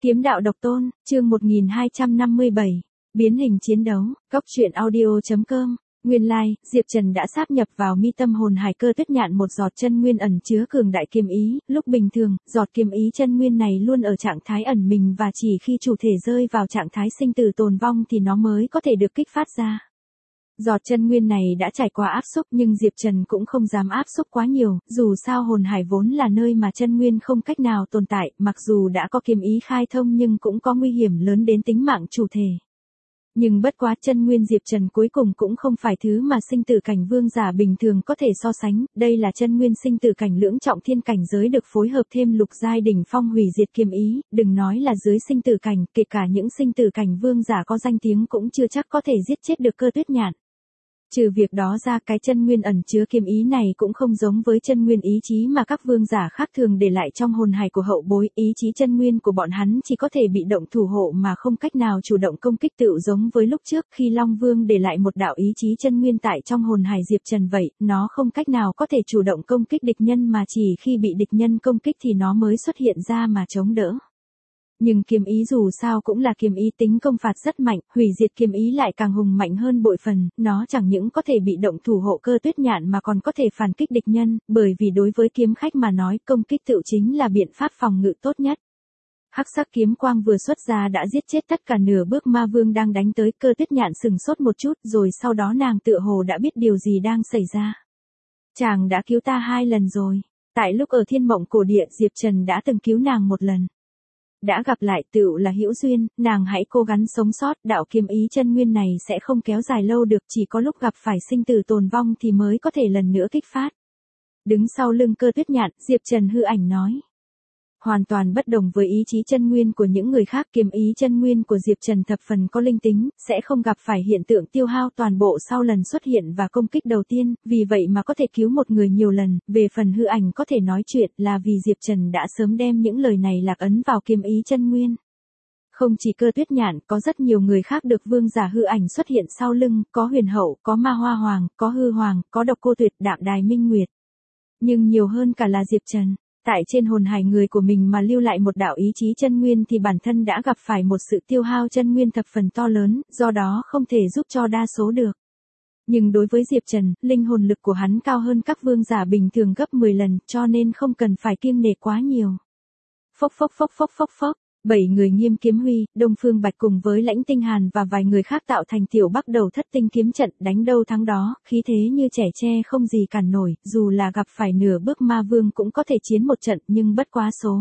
Kiếm đạo độc tôn, chương 1257, biến hình chiến đấu, Cốc truyện audio.com. Nguyên lai, Diệp Trần đã sáp nhập vào mi tâm hồn hải Cơ Tuyết Nhạn một giọt chân nguyên ẩn chứa cường đại kiếm ý, lúc bình thường, giọt kiếm ý chân nguyên này luôn ở trạng thái ẩn mình và chỉ khi chủ thể rơi vào trạng thái sinh tử tồn vong thì nó mới có thể được kích phát ra. Giọt chân nguyên này đã trải qua áp xúc nhưng Diệp Trần cũng không dám áp xúc quá nhiều, dù sao hồn hải vốn là nơi mà chân nguyên không cách nào tồn tại, mặc dù đã có kiếm ý khai thông nhưng cũng có nguy hiểm lớn đến tính mạng chủ thể. Nhưng bất quá chân nguyên Diệp Trần cuối cùng cũng không phải thứ mà sinh tử cảnh vương giả bình thường có thể so sánh, đây là chân nguyên sinh tử cảnh lưỡng trọng thiên cảnh giới được phối hợp thêm lục giai đỉnh phong hủy diệt kiếm ý, đừng nói là dưới sinh tử cảnh, kể cả những sinh tử cảnh vương giả có danh tiếng cũng chưa chắc có thể giết chết được Cơ Tuyết Nhạn. Trừ việc đó ra, cái chân nguyên ẩn chứa kiếm ý này cũng không giống với chân nguyên ý chí mà các vương giả khác thường để lại trong hồn hải của hậu bối, ý chí chân nguyên của bọn hắn chỉ có thể bị động thủ hộ mà không cách nào chủ động công kích, tựu giống với lúc trước khi Long Vương để lại một đạo ý chí chân nguyên tại trong hồn hải Diệp Trần vậy, nó không cách nào có thể chủ động công kích địch nhân mà chỉ khi bị địch nhân công kích thì nó mới xuất hiện ra mà chống đỡ. Nhưng kiếm ý dù sao cũng là kiếm ý, tính công phạt rất mạnh, hủy diệt kiếm ý lại càng hùng mạnh hơn bội phần, nó chẳng những có thể bị động thủ hộ Cơ Tuyết Nhạn mà còn có thể phản kích địch nhân, bởi vì đối với kiếm khách mà nói, công kích tựu chính là biện pháp phòng ngự tốt nhất. Hắc sắc kiếm quang vừa xuất ra đã giết chết tất cả nửa bước ma vương đang đánh tới. Cơ Tuyết Nhạn sừng sốt một chút, rồi sau đó nàng tựa hồ đã biết điều gì đang xảy ra. Chàng đã cứu ta 2 lần rồi. Tại lúc ở Thiên Mộng Cổ Địa, Diệp Trần đã từng cứu nàng 1 lần. Đã gặp lại tựu là hữu duyên, nàng hãy cố gắng sống sót, đạo kiếm ý chân nguyên này sẽ không kéo dài lâu được, chỉ có lúc gặp phải sinh tử tồn vong thì mới có thể lần nữa kích phát. Đứng sau lưng Cơ Tuyết Nhạn, Diệp Trần hư ảnh nói. Hoàn toàn bất đồng với ý chí chân nguyên của những người khác, kiếm ý chân nguyên của Diệp Trần thập phần có linh tính, sẽ không gặp phải hiện tượng tiêu hao toàn bộ sau lần xuất hiện và công kích đầu tiên, vì vậy mà có thể cứu một người nhiều lần. Về phần hư ảnh có thể nói chuyện là vì Diệp Trần đã sớm đem những lời này lạc ấn vào kiếm ý chân nguyên. Không chỉ Cơ Tuyết Nhạn, có rất nhiều người khác được vương giả hư ảnh xuất hiện sau lưng, có Huyền Hậu, có Ma Hoa Hoàng, có Hư Hoàng, có Độc Cô Tuyệt, Đạm Đài Minh Nguyệt. Nhưng nhiều hơn cả là Diệp Trần. Tại trên hồn hải người của mình mà lưu lại một đạo ý chí chân nguyên thì bản thân đã gặp phải một sự tiêu hao chân nguyên thập phần to lớn, do đó không thể giúp cho đa số được. Nhưng đối với Diệp Trần, linh hồn lực của hắn cao hơn các vương giả bình thường gấp 10 lần, cho nên không cần phải kiêng nể quá nhiều. Phốc phốc phốc phốc phốc phốc. 7 người Nghiêm Kiếm Huy, Đông Phương Bạch cùng với Lãnh Tinh Hàn và vài người khác tạo thành tiểu Bắc Đầu Thất Tinh kiếm trận, đánh đâu thắng đó, khí thế như trẻ tre không gì cản nổi, dù là gặp phải nửa bước ma vương cũng có thể chiến một trận, nhưng bất quá số.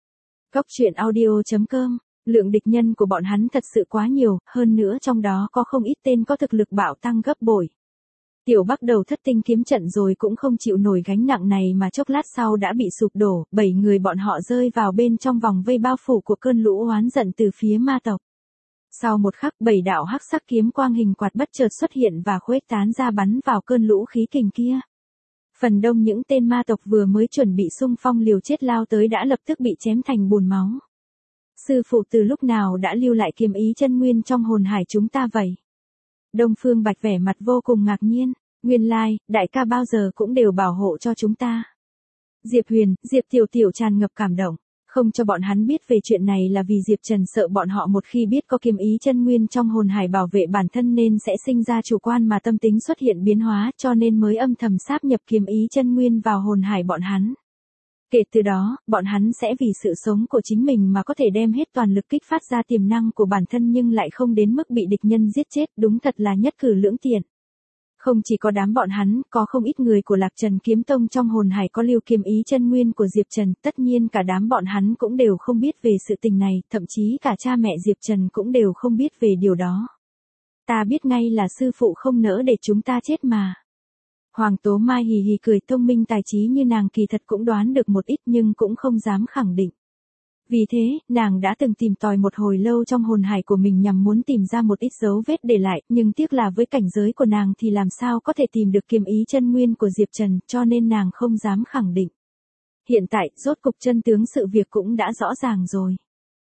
Cốc truyện audio.com, lượng địch nhân của bọn hắn thật sự quá nhiều, hơn nữa trong đó có không ít tên có thực lực bạo tăng gấp bội. Tiểu Bắc Đầu Thất Tinh kiếm trận rồi cũng không chịu nổi gánh nặng này mà chốc lát sau đã bị sụp đổ, 7 người bọn họ rơi vào bên trong vòng vây bao phủ của cơn lũ oán giận từ phía ma tộc. Sau một khắc, 7 đạo hắc sắc kiếm quang hình quạt bất chợt xuất hiện và khuếch tán ra bắn vào cơn lũ khí kình kia. Phần đông những tên ma tộc vừa mới chuẩn bị xung phong liều chết lao tới đã lập tức bị chém thành bùn máu. Sư phụ từ lúc nào đã lưu lại kiếm ý chân nguyên trong hồn hải chúng ta vậy? Đông Phương Bạch vẻ mặt vô cùng ngạc nhiên, nguyên lai, đại ca bao giờ cũng đều bảo hộ cho chúng ta. Diệp Huyền, Diệp Tiểu Tiểu tràn ngập cảm động, không cho bọn hắn biết về chuyện này là vì Diệp Trần sợ bọn họ một khi biết có kiếm ý chân nguyên trong hồn hải bảo vệ bản thân nên sẽ sinh ra chủ quan mà tâm tính xuất hiện biến hóa, cho nên mới âm thầm sáp nhập kiếm ý chân nguyên vào hồn hải bọn hắn. Kể từ đó, bọn hắn sẽ vì sự sống của chính mình mà có thể đem hết toàn lực kích phát ra tiềm năng của bản thân nhưng lại không đến mức bị địch nhân giết chết, đúng thật là nhất cử lưỡng tiện. Không chỉ có đám bọn hắn, có không ít người của Lạc Trần Kiếm Tông trong hồn hải có lưu kiếm ý chân nguyên của Diệp Trần, tất nhiên cả đám bọn hắn cũng đều không biết về sự tình này, thậm chí cả cha mẹ Diệp Trần cũng đều không biết về điều đó. Ta biết ngay là sư phụ không nỡ để chúng ta chết mà. Hoàng Tố Mai hì hì cười, thông minh tài trí như nàng kỳ thật cũng đoán được một ít nhưng cũng không dám khẳng định. Vì thế, nàng đã từng tìm tòi một hồi lâu trong hồn hải của mình nhằm muốn tìm ra một ít dấu vết để lại, nhưng tiếc là với cảnh giới của nàng thì làm sao có thể tìm được kiếm ý chân nguyên của Diệp Trần, cho nên nàng không dám khẳng định. Hiện tại, rốt cục chân tướng sự việc cũng đã rõ ràng rồi.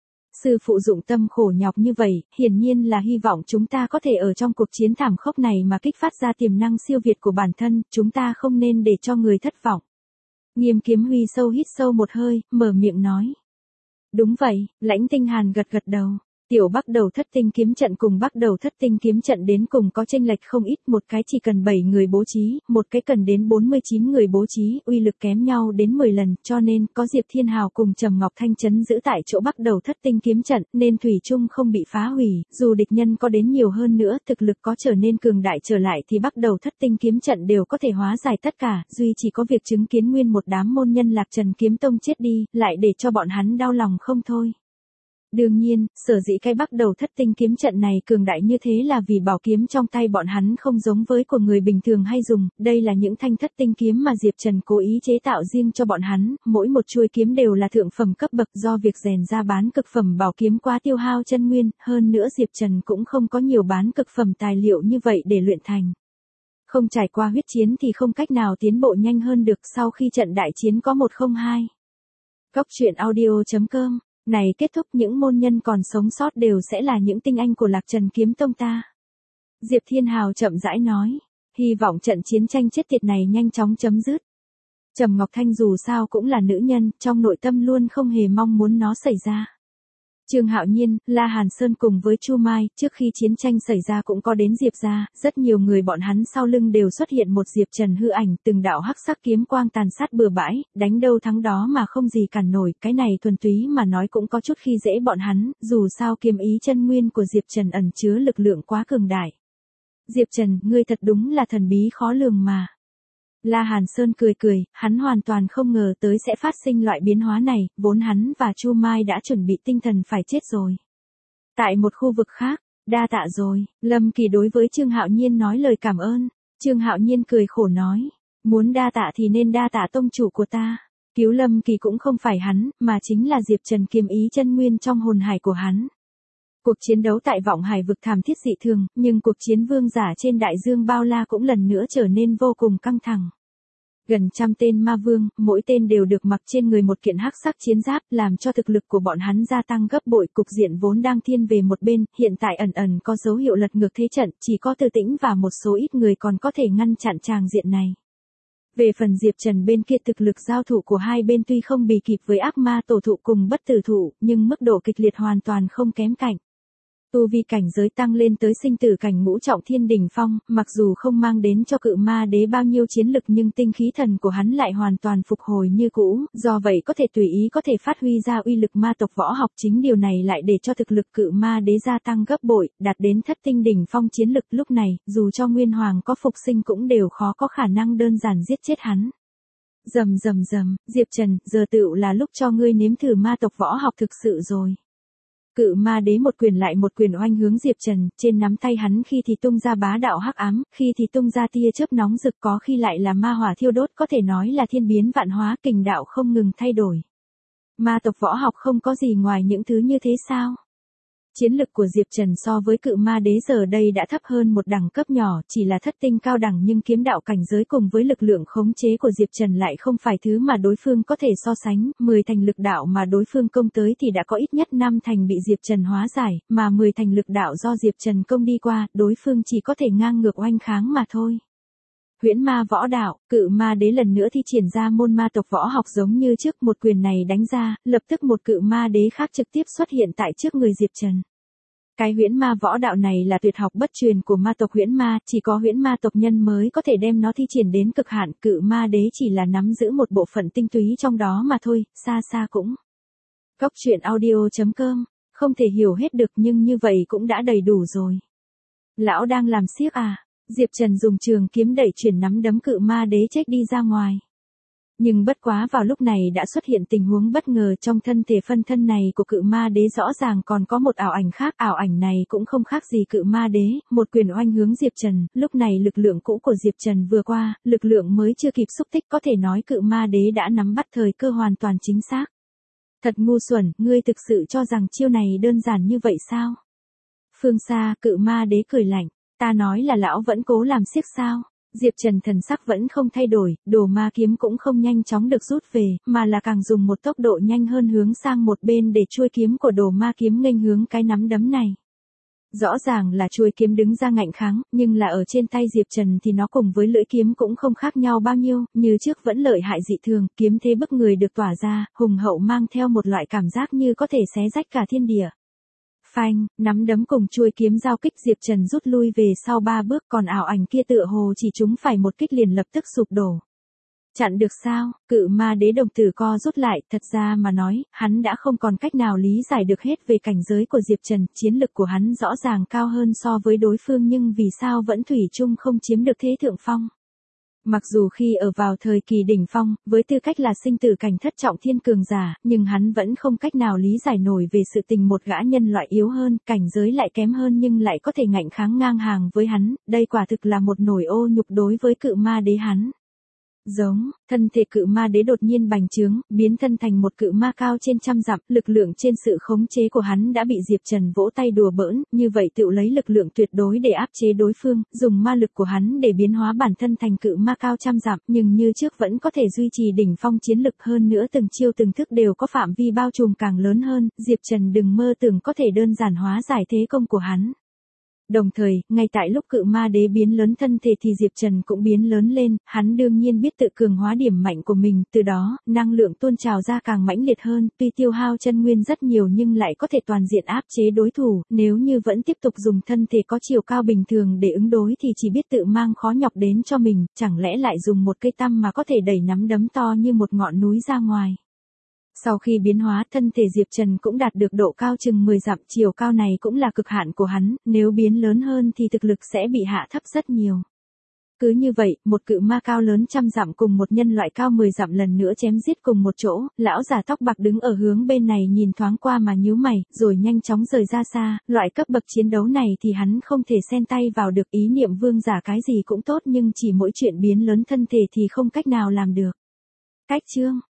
Sư phụ dụng tâm khổ nhọc như vậy, hiển nhiên là hy vọng chúng ta có thể ở trong cuộc chiến thảm khốc này mà kích phát ra tiềm năng siêu việt của bản thân, chúng ta không nên để cho người thất vọng. Nghiêm Kiếm Huy hít sâu một hơi, mở miệng nói. Đúng vậy, Lãnh Tinh Hàn gật gật đầu. Tiểu Bắc Đầu Thất Tinh kiếm trận cùng Bắc Đầu Thất Tinh kiếm trận đến cùng có chênh lệch không ít, một cái chỉ cần 7 người bố trí, một cái cần đến 49 người bố trí, uy lực kém nhau đến 10 lần, cho nên có Diệp Thiên Hào cùng Trầm Ngọc Thanh trấn giữ tại chỗ Bắc Đầu Thất Tinh kiếm trận, nên thủy chung không bị phá hủy, dù địch nhân có đến nhiều hơn nữa, thực lực có trở nên cường đại trở lại thì Bắc Đầu Thất Tinh kiếm trận đều có thể hóa giải tất cả, duy chỉ có việc chứng kiến nguyên một đám môn nhân Lạc Trần kiếm tông chết đi, lại để cho bọn hắn đau lòng không thôi. Đương nhiên, sở dĩ cái Bắc Đầu Thất Tinh kiếm trận này cường đại như thế là vì bảo kiếm trong tay bọn hắn không giống với của người bình thường hay dùng, đây là những thanh thất tinh kiếm mà Diệp Trần cố ý chế tạo riêng cho bọn hắn, mỗi một chuôi kiếm đều là thượng phẩm cấp bậc, do việc rèn ra bán cực phẩm bảo kiếm quá tiêu hao chân nguyên, hơn nữa Diệp Trần cũng không có nhiều bán cực phẩm tài liệu như vậy để luyện thành. Không trải qua huyết chiến thì không cách nào tiến bộ nhanh hơn được, sau khi trận đại chiến có 102. Góc truyện audio.com này kết thúc, những môn nhân còn sống sót đều sẽ là những tinh anh của Lạc Trần kiếm tông ta. Diệp Thiên Hào chậm rãi nói, hy vọng trận chiến tranh chết tiệt này nhanh chóng chấm dứt. Trầm Ngọc Thanh dù sao cũng là nữ nhân, trong nội tâm luôn không hề mong muốn nó xảy ra. Trương Hạo Nhiên, La Hàn Sơn cùng với Chu Mai, trước khi chiến tranh xảy ra cũng có đến Diệp gia, rất nhiều người bọn hắn sau lưng đều xuất hiện một Diệp Trần hư ảnh, từng đạo hắc sắc kiếm quang tàn sát bừa bãi, đánh đâu thắng đó mà không gì cản nổi, cái này thuần túy mà nói cũng có chút khi dễ bọn hắn, dù sao kiếm ý chân nguyên của Diệp Trần ẩn chứa lực lượng quá cường đại. Diệp Trần, ngươi thật đúng là thần bí khó lường mà. La Hàn Sơn cười cười, hắn hoàn toàn không ngờ tới sẽ phát sinh loại biến hóa này, vốn hắn và Chu Mai đã chuẩn bị tinh thần phải chết rồi. Tại một khu vực khác, đa tạ rồi, Lâm Kỳ đối với Trương Hạo Nhiên nói lời cảm ơn. Trương Hạo Nhiên cười khổ nói, muốn đa tạ thì nên đa tạ tông chủ của ta. Cứu Lâm Kỳ cũng không phải hắn, mà chính là Diệp Trần kiếm ý chân nguyên trong hồn hải của hắn. Cuộc chiến đấu tại Vọng Hải vực thảm thiết dị thường, nhưng cuộc chiến vương giả trên đại dương bao la cũng lần nữa trở nên vô cùng căng thẳng. Gần trăm tên ma vương, mỗi tên đều được mặc trên người một kiện hắc sắc chiến giáp, làm cho thực lực của bọn hắn gia tăng gấp bội, cục diện vốn đang thiên về một bên, hiện tại ẩn ẩn có dấu hiệu lật ngược thế trận, chỉ có Từ Tĩnh và một số ít người còn có thể ngăn chặn tràng diện này. Về phần Diệp Trần bên kia, thực lực giao thủ của hai bên tuy không bì kịp với ác ma tổ thụ cùng bất tử thụ, nhưng mức độ kịch liệt hoàn toàn không kém cạnh. Tu vi cảnh giới tăng lên tới sinh tử cảnh ngũ trọng thiên đỉnh phong, mặc dù không mang đến cho cự ma đế bao nhiêu chiến lực nhưng tinh khí thần của hắn lại hoàn toàn phục hồi như cũ, do vậy có thể tùy ý có thể phát huy ra uy lực ma tộc võ học, chính điều này lại để cho thực lực cự ma đế gia tăng gấp bội, đạt đến thất tinh đỉnh phong chiến lực, lúc này, dù cho Nguyên Hoàng có phục sinh cũng đều khó có khả năng đơn giản giết chết hắn. Rầm rầm rầm, Diệp Trần, giờ tựu là lúc cho ngươi nếm thử ma tộc võ học thực sự rồi. Cự ma đế một quyền lại một quyền oanh hướng Diệp Trần, trên nắm tay hắn khi thì tung ra bá đạo hắc ám, khi thì tung ra tia chớp nóng rực, có khi lại là ma hỏa thiêu đốt, có thể nói là thiên biến vạn hóa, kình đạo không ngừng thay đổi. Ma tộc võ học không có gì ngoài những thứ như thế sao? Chiến lực của Diệp Trần so với cự ma đế giờ đây đã thấp hơn một đẳng cấp nhỏ, chỉ là thất tinh cao đẳng, nhưng kiếm đạo cảnh giới cùng với lực lượng khống chế của Diệp Trần lại không phải thứ mà đối phương có thể so sánh, 10 thành lực đạo mà đối phương công tới thì đã có ít nhất 5 thành bị Diệp Trần hóa giải, mà 10 thành lực đạo do Diệp Trần công đi qua, đối phương chỉ có thể ngang ngược oanh kháng mà thôi. Huyễn ma võ đạo, cự ma đế lần nữa thi triển ra môn ma tộc võ học giống như trước, một quyền này đánh ra, lập tức một cự ma đế khác trực tiếp xuất hiện tại trước người Diệp Trần. Cái huyễn ma võ đạo này là tuyệt học bất truyền của ma tộc huyễn ma, chỉ có huyễn ma tộc nhân mới có thể đem nó thi triển đến cực hạn, cự ma đế chỉ là nắm giữ một bộ phận tinh túy trong đó mà thôi, xa xa cũng. Góc truyện audio.com, không thể hiểu hết được nhưng như vậy cũng đã đầy đủ rồi. Lão đang làm xiếc à? Diệp Trần dùng trường kiếm đẩy chuyển nắm đấm cự ma đế chết đi ra ngoài. Nhưng bất quá vào lúc này đã xuất hiện tình huống bất ngờ, trong thân thể phân thân này của cự ma đế rõ ràng còn có một ảo ảnh khác, ảo ảnh này cũng không khác gì cự ma đế, một quyền oanh hướng Diệp Trần, lúc này lực lượng cũ của Diệp Trần vừa qua, lực lượng mới chưa kịp xúc tích, có thể nói cự ma đế đã nắm bắt thời cơ hoàn toàn chính xác. Thật ngu xuẩn, ngươi thực sự cho rằng chiêu này đơn giản như vậy sao? Phương xa, cự ma đế cười lạnh, ta nói là lão vẫn cố làm xiếc sao? Diệp Trần thần sắc vẫn không thay đổi, đồ ma kiếm cũng không nhanh chóng được rút về, mà là càng dùng một tốc độ nhanh hơn hướng sang một bên để chuôi kiếm của đồ ma kiếm nghênh hướng cái nắm đấm này. Rõ ràng là chuôi kiếm đứng ra ngạnh kháng, nhưng là ở trên tay Diệp Trần thì nó cùng với lưỡi kiếm cũng không khác nhau bao nhiêu, như trước vẫn lợi hại dị thường, kiếm thế bức người được tỏa ra, hùng hậu mang theo một loại cảm giác như có thể xé rách cả thiên địa. Phanh, nắm đấm cùng chuôi kiếm giao kích, Diệp Trần rút lui về sau 3 bước, còn ảo ảnh kia tựa hồ chỉ trúng phải một kích liền lập tức sụp đổ. Chặn được sao? Cự ma đế đồng tử co rút lại, thật ra mà nói, hắn đã không còn cách nào lý giải được hết về cảnh giới của Diệp Trần, chiến lực của hắn rõ ràng cao hơn so với đối phương nhưng vì sao vẫn thủy chung không chiếm được thế thượng phong. Mặc dù khi ở vào thời kỳ đỉnh phong, với tư cách là sinh tử cảnh thất trọng thiên cường giả, nhưng hắn vẫn không cách nào lý giải nổi về sự tình một gã nhân loại yếu hơn, cảnh giới lại kém hơn nhưng lại có thể ngạnh kháng ngang hàng với hắn, đây quả thực là một nỗi ô nhục đối với cự ma đế hắn. Giống, thân thể cự ma đế đột nhiên bành trướng, biến thân thành một cự ma cao trên trăm dặm, lực lượng trên sự khống chế của hắn đã bị Diệp Trần vỗ tay đùa bỡn, như vậy tự lấy lực lượng tuyệt đối để áp chế đối phương, dùng ma lực của hắn để biến hóa bản thân thành cự ma cao trăm dặm, nhưng như trước vẫn có thể duy trì đỉnh phong chiến lực hơn nữa, từng chiêu từng thức đều có phạm vi bao trùm càng lớn hơn, Diệp Trần đừng mơ tưởng có thể đơn giản hóa giải thế công của hắn. Đồng thời, ngay tại lúc cự ma đế biến lớn thân thể thì Diệp Trần cũng biến lớn lên, hắn đương nhiên biết tự cường hóa điểm mạnh của mình, từ đó, năng lượng tuôn trào ra càng mãnh liệt hơn, tuy tiêu hao chân nguyên rất nhiều nhưng lại có thể toàn diện áp chế đối thủ, nếu như vẫn tiếp tục dùng thân thể có chiều cao bình thường để ứng đối thì chỉ biết tự mang khó nhọc đến cho mình, chẳng lẽ lại dùng một cây tăm mà có thể đẩy nắm đấm to như một ngọn núi ra ngoài. Sau khi biến hóa, thân thể Diệp Trần cũng đạt được độ cao chừng 10 dặm, chiều cao này cũng là cực hạn của hắn, nếu biến lớn hơn thì thực lực sẽ bị hạ thấp rất nhiều. Cứ như vậy, một cự ma cao lớn trăm dặm cùng một nhân loại cao 10 dặm lần nữa chém giết cùng một chỗ, lão già tóc bạc đứng ở hướng bên này nhìn thoáng qua mà nhíu mày, rồi nhanh chóng rời ra xa, loại cấp bậc chiến đấu này thì hắn không thể xen tay vào được, ý niệm vương giả cái gì cũng tốt nhưng chỉ mỗi chuyện biến lớn thân thể thì không cách nào làm được. Cách chương